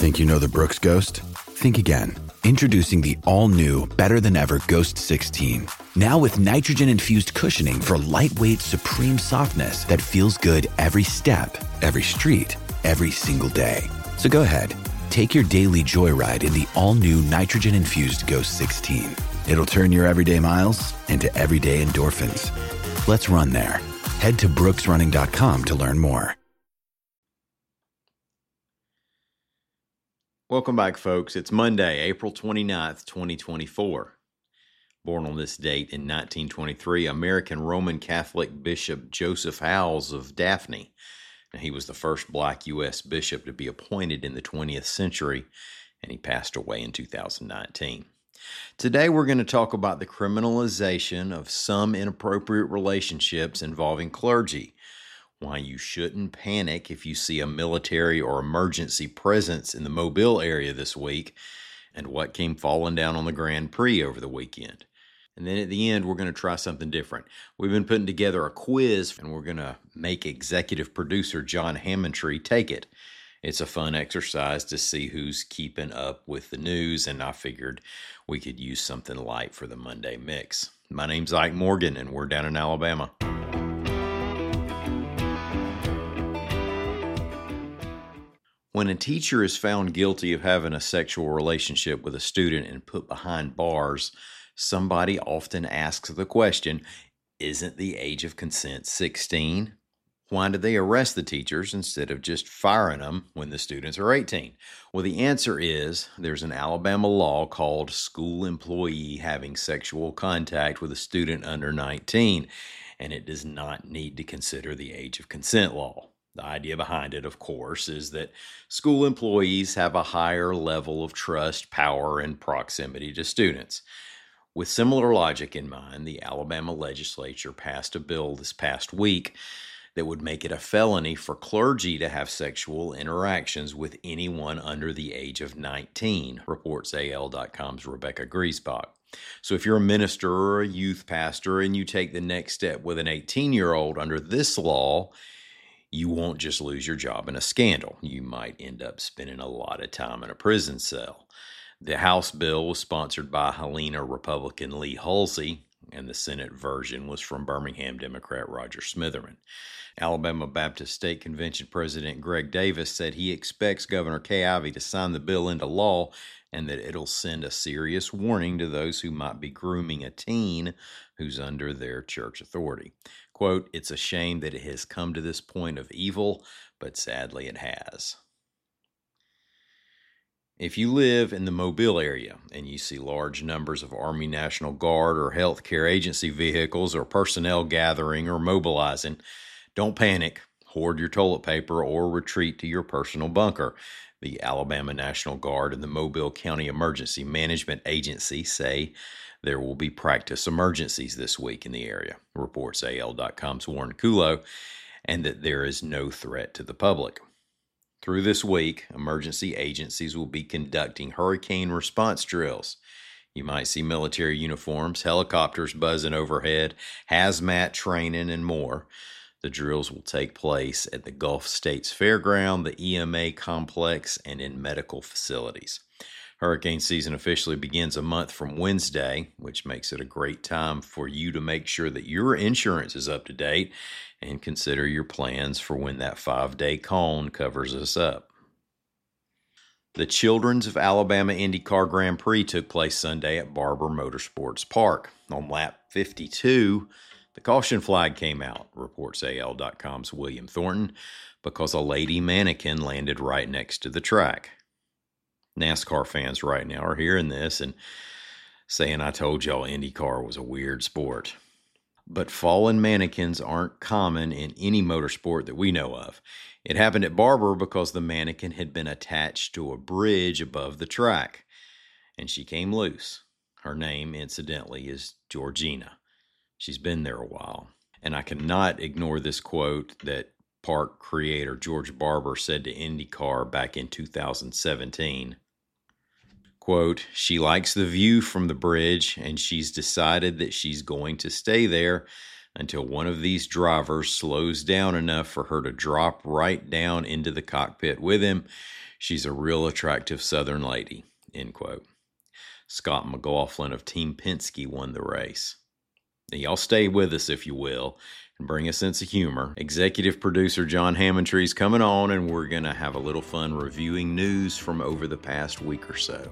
Think you know the Brooks Ghost? Think again. Introducing the all-new, better-than-ever Ghost 16. Now with nitrogen-infused cushioning for lightweight, supreme softness that feels good every step, every street, every single day. So go ahead, take your daily joyride in the all-new nitrogen-infused Ghost 16. It'll turn your everyday miles into everyday endorphins. Let's run there. Head to brooksrunning.com to learn more. Welcome back, folks. It's Monday, April 29th, 2024. Born on this date in 1923, American Roman Catholic Bishop Joseph Howells of Daphne. Now, he was the first black U.S. bishop to be appointed in the 20th century, and he passed away in 2019. Today, we're going to talk about the criminalization of some inappropriate relationships involving clergy, why you shouldn't panic if you see a military or emergency presence in the Mobile area this week, and what came falling down on the Grand Prix over the weekend. And then at the end, we're going to try something different. We've been putting together a quiz, and we're going to make executive producer John Hammontree take it. It's a fun exercise to see who's keeping up with the news, and I figured we could use something light for the Monday mix. My name's Ike Morgan, and we're down in Alabama. When a teacher is found guilty of having a sexual relationship with a student and put behind bars, somebody often asks the question, isn't the age of consent 16? Why did they arrest the teachers instead of just firing them when the students are 18? Well, the answer is there's an Alabama law called school employee having sexual contact with a student under 19, and it does not need to consider the age of consent law. The idea behind it, of course, is that school employees have a higher level of trust, power, and proximity to students. With similar logic in mind, the Alabama legislature passed a bill this past week that would make it a felony for clergy to have sexual interactions with anyone under the age of 19, reports AL.com's Rebecca Griesbach. So if you're a minister or a youth pastor and you take the next step with an 18-year-old under this law, you won't just lose your job in a scandal. You might end up spending a lot of time in a prison cell. The House bill was sponsored by Helena Republican Lee Halsey, and the Senate version was from Birmingham Democrat Roger Smitherman. Alabama Baptist State Convention President Greg Davis said he expects Governor Kay Ivey to sign the bill into law and that it'll send a serious warning to those who might be grooming a teen who's under their church authority. Quote, it's a shame that it has come to this point of evil, but sadly it has. If you live in the Mobile area and you see large numbers of Army National Guard or Health Care Agency vehicles or personnel gathering or mobilizing, don't panic, hoard your toilet paper, or retreat to your personal bunker. The Alabama National Guard and the Mobile County Emergency Management Agency say there will be practice emergencies this week in the area, reports AL.com's Warren Kulo, and that there is no threat to the public. Through this week, emergency agencies will be conducting hurricane response drills. You might see military uniforms, helicopters buzzing overhead, hazmat training, and more. The drills will take place at the Gulf States Fairground, the EMA complex, and in medical facilities. Hurricane season officially begins a month from Wednesday, which makes it a great time for you to make sure that your insurance is up to date and consider your plans for when that 5-day cone covers us up. The Children's of Alabama IndyCar Grand Prix took place Sunday at Barber Motorsports Park. On lap 52, the caution flag came out, reports AL.com's William Thornton, because a lady mannequin landed right next to the track. NASCAR fans right now are hearing this and saying, I told y'all IndyCar was a weird sport. But fallen mannequins aren't common in any motorsport that we know of. It happened at Barber because the mannequin had been attached to a bridge above the track, and she came loose. Her name, incidentally, is Georgina. She's been there a while. And I cannot ignore this quote that park creator George Barber said to IndyCar back in 2017. Quote, she likes the view from the bridge and she's decided that she's going to stay there, until one of these drivers slows down enough for her to drop right down into the cockpit with him. She's a real attractive Southern lady, end quote. Scott McLaughlin of Team Penske won the race. Now, y'all stay with us, if you will, and bring a sense of humor. Executive producer John Hammontree's coming on, and we're going to have a little fun reviewing news from over the past week or so.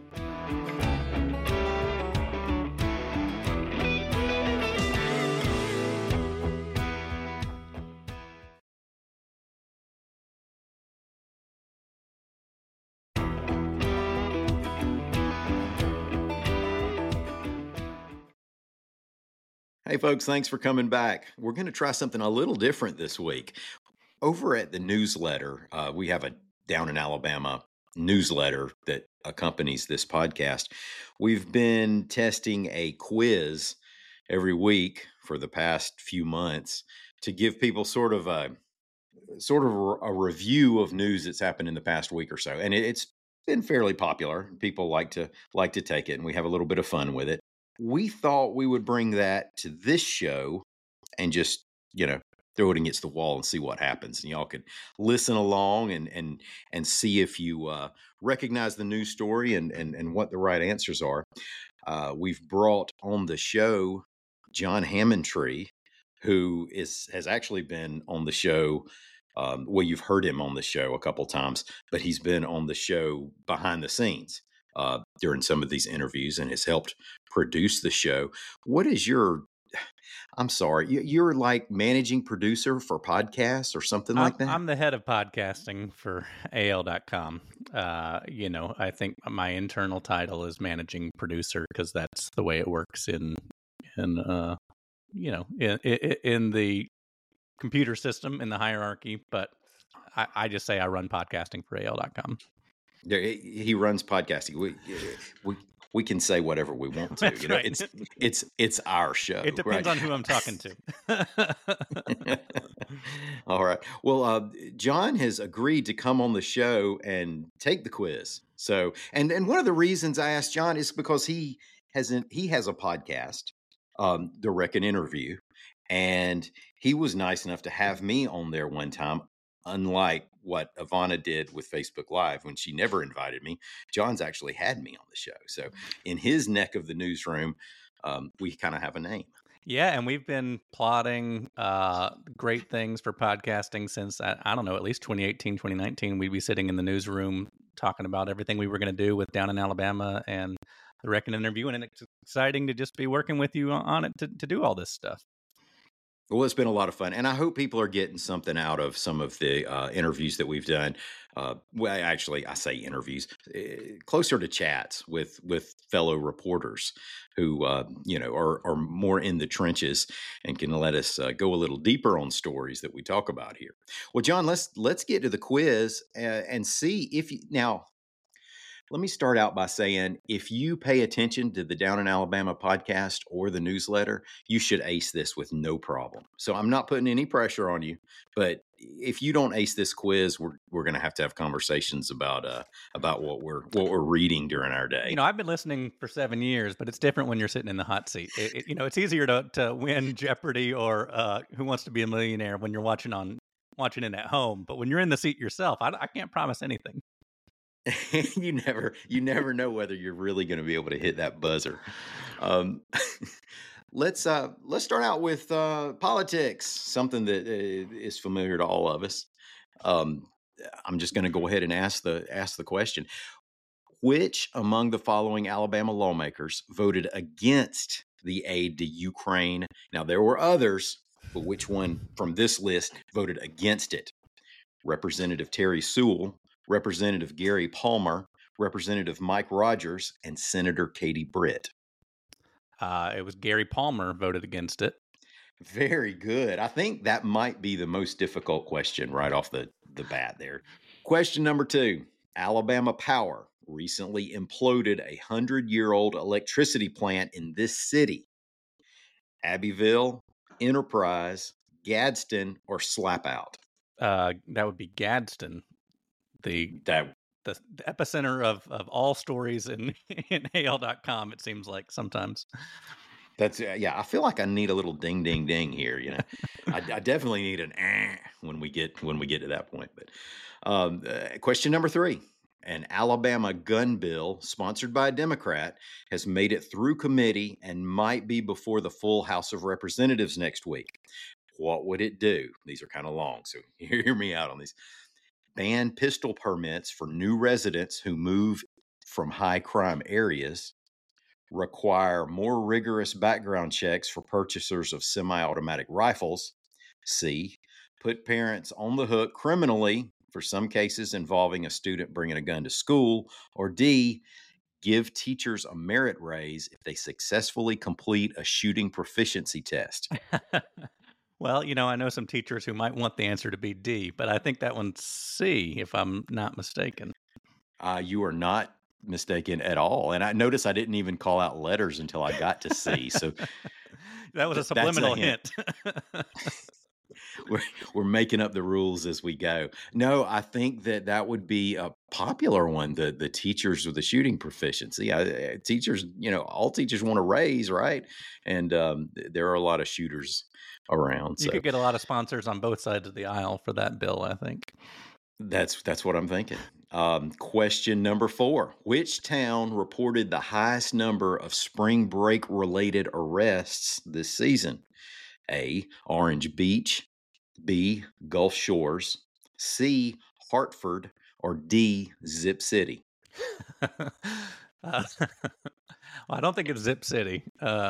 Hey, folks, thanks for coming back. We're going to try something a little different this week. Over at the newsletter, we have a Down in Alabama newsletter that accompanies this podcast. We've been testing a quiz every week for the past few months to give people sort of a review of news that's happened in the past week or so. And it's been fairly popular. People like to take it, and we have a little bit of fun with it. We thought we would bring that to this show and just, throw it against the wall and see what happens. And y'all could listen along and see if you recognize the news story and what the right answers are. We've brought on the show John Hammontree, who has actually been on the show. Well, you've heard him on the show a couple times, but he's been on the show behind the scenes during some of these interviews and has helped produce the show. What is I'm sorry, you're like managing producer for podcasts or something like that? I'm the head of podcasting for AL.com. I think my internal title is managing producer because that's the way it works in the computer system, in the hierarchy. But I just say I run podcasting for AL.com. He runs podcasting. We can say whatever we want to. That's right. It's our show. It depends on who I'm talking to. All right. Well, John has agreed to come on the show and take the quiz. So, and one of the reasons I asked John is because he has a podcast, The Reckon Interview, and he was nice enough to have me on there one time. Unlike what Ivana did with Facebook Live when she never invited me, John's actually had me on the show. So in his neck of the newsroom, we kind of have a name. Yeah, and we've been plotting great things for podcasting since, I don't know, at least 2018, 2019. We'd be sitting in the newsroom talking about everything we were going to do with Down in Alabama and the Reckon Interview, and it's exciting to just be working with you on it to do all this stuff. Well, it's been a lot of fun, and I hope people are getting something out of some of the interviews that we've done. Well, actually, I say interviews, closer to chats with fellow reporters who, are more in the trenches and can let us go a little deeper on stories that we talk about here. Well, John, let's get to the quiz and see if you now. Let me start out by saying, if you pay attention to the Down in Alabama podcast or the newsletter, you should ace this with no problem. So I'm not putting any pressure on you, but if you don't ace this quiz, we're going to have conversations about what we're reading during our day. I've been listening for 7 years, but it's different when you're sitting in the hot seat. It's easier to win Jeopardy or Who Wants to Be a Millionaire when you're watching it at home, but when you're in the seat yourself, I can't promise anything. You never know whether you're really going to be able to hit that buzzer. Let's start out with politics, something that is familiar to all of us. I'm just going to go ahead and ask the question: which among the following Alabama lawmakers voted against the aid to Ukraine? Now, there were others, but which one from this list voted against it? Representative Terry Sewell, Representative Gary Palmer, Representative Mike Rogers, and Senator Katie Britt. It was Gary Palmer voted against it. Very good. I think that might be the most difficult question right off the bat there. Question number 2. Alabama Power recently imploded a 100-year-old electricity plant in this city. Abbeville, Enterprise, Gadsden, or Slapout? That would be Gadsden. The epicenter of all stories in AL.com, it seems like sometimes. That's yeah. I feel like I need a little ding, ding, ding here. I definitely need an when we get to that point. But question number 3: an Alabama gun bill sponsored by a Democrat has made it through committee and might be before the full House of Representatives next week. What would it do? These are kind of long, so hear me out on these. Ban pistol permits for new residents who move from high crime areas. Require more rigorous background checks for purchasers of semi-automatic rifles. C, put parents on the hook criminally for some cases involving a student bringing a gun to school. Or D, give teachers a merit raise if they successfully complete a shooting proficiency test. Well, I know some teachers who might want the answer to be D, but I think that one's C, if I'm not mistaken. You are not mistaken at all. And I noticed I didn't even call out letters until I got to C. So that was a subliminal hint. We're making up the rules as we go. No, I think that would be a popular one. The teachers with the shooting proficiency. Teachers, all teachers want to raise, right? And there are a lot of shooters around. You could get a lot of sponsors on both sides of the aisle for that bill, I think. That's what I'm thinking. Question number 4: which town reported the highest number of spring break related arrests this season? A, Orange Beach. B, Gulf Shores. C, Hartford. Or D, Zip City. Well, I don't think it's Zip City.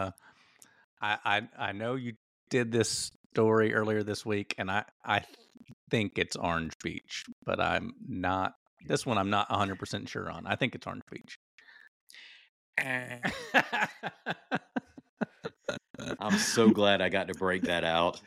I know you did this story earlier this week, and I think it's Orange Beach, but I'm not. This one I'm not 100% sure on. I think it's Orange Beach. I'm so glad I got to break that out.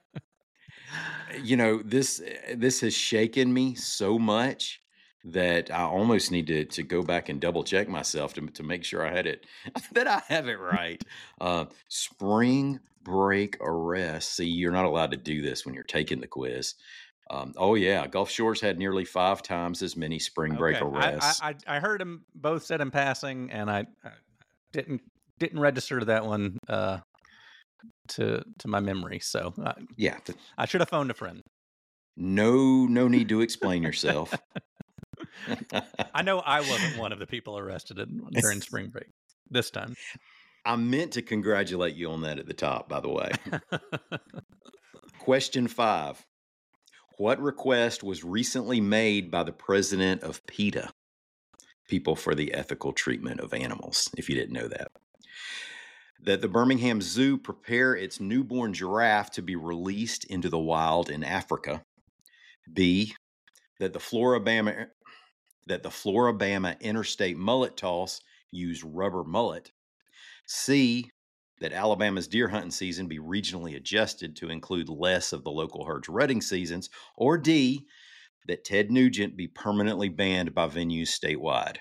This has shaken me so much that I almost need to go back and double check myself to make sure I have it right. Spring break arrest. See, you're not allowed to do this when you're taking the quiz. Gulf Shores had nearly 5 times as many spring break arrests. I heard them both said in passing, and I didn't register that one to my memory. So I should have phoned a friend. No need to explain yourself. I know I wasn't one of the people arrested during spring break this time. I meant to congratulate you on that at the top, by the way. Question 5. What request was recently made by the president of PETA, People for the Ethical Treatment of Animals, if you didn't know that? That the Birmingham Zoo prepare its newborn giraffe to be released into the wild in Africa. B, that the Floribama interstate mullet toss use rubber mullet. C, that Alabama's deer hunting season be regionally adjusted to include less of the local herd's rutting seasons. Or D, that Ted Nugent be permanently banned by venues statewide.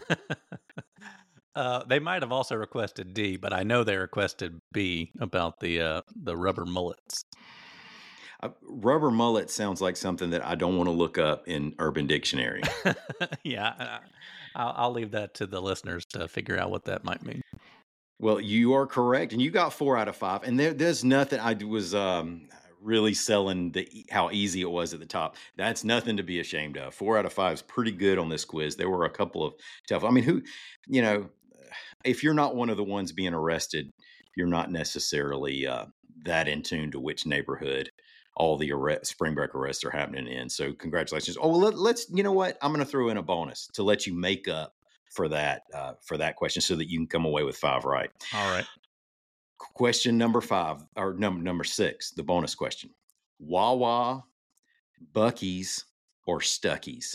They might have also requested D, but I know they requested B about the rubber mullets. Rubber mullet sounds like something that I don't want to look up in Urban Dictionary. Yeah, I'll leave that to the listeners to figure out what that might mean. Well, you are correct, and you got 4 out of 5. And there's nothing. I was really selling how easy it was at the top. That's nothing to be ashamed of. 4 out of 5 is pretty good on this quiz. There were a couple of tough. I mean, if you're not one of the ones being arrested, you're not necessarily that in tune to which neighborhood all the spring break arrests are happening in. So congratulations. Oh, well, let's. You know what? I'm going to throw in a bonus to let you make up for that question, so that you can come away with 5 right. All right. Question number 5 or number 6, the bonus question: Wawa, Buc-ee's, or Stuckey's?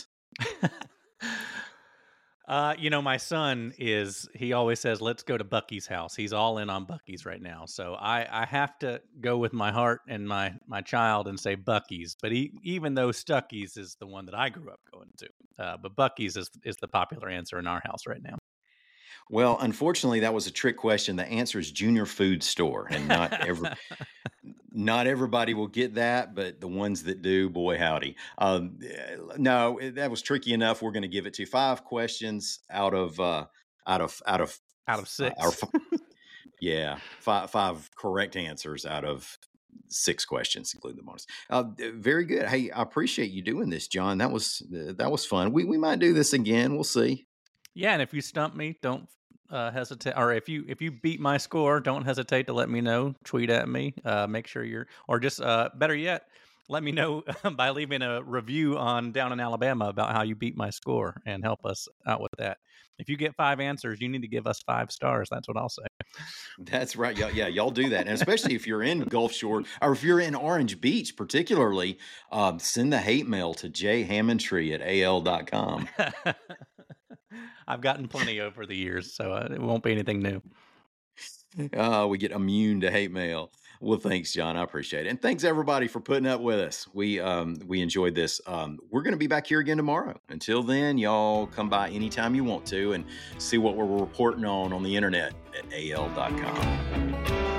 My son he always says, let's go to Buc-ee's house. He's all in on Buc-ee's right now. So I have to go with my heart and my child and say Buc-ee's. But even though Stuckey's is the one that I grew up going to, but Buc-ee's is the popular answer in our house right now. Well, unfortunately, that was a trick question. The answer is Junior Food Store, and not everybody will get that, but the ones that do, boy howdy. No, that was tricky enough. We're going to give it to 5 questions out of 6. Yeah, five correct answers out of 6 questions, including the bonus. Very good. Hey, I appreciate you doing this, John. That was fun. We might do this again. We'll see. Yeah, and if you stump me, don't hesitate. Or if you beat my score, don't hesitate to let me know. Tweet at me. Make sure or just better yet, let me know by leaving a review on Down in Alabama about how you beat my score and help us out with that. If you get 5 answers, you need to give us 5 stars. That's what I'll say. That's right. Yeah, y'all do that. And especially if you're in Gulf Shore or if you're in Orange Beach, particularly, send the hate mail to jhammondtree@al.com. I've gotten plenty over the years, so it won't be anything new. We get immune to hate mail. Well, thanks, John. I appreciate it. And thanks, everybody, for putting up with us. We enjoyed this. We're going to be back here again tomorrow. Until then, y'all come by anytime you want to and see what we're reporting on the internet at al.com.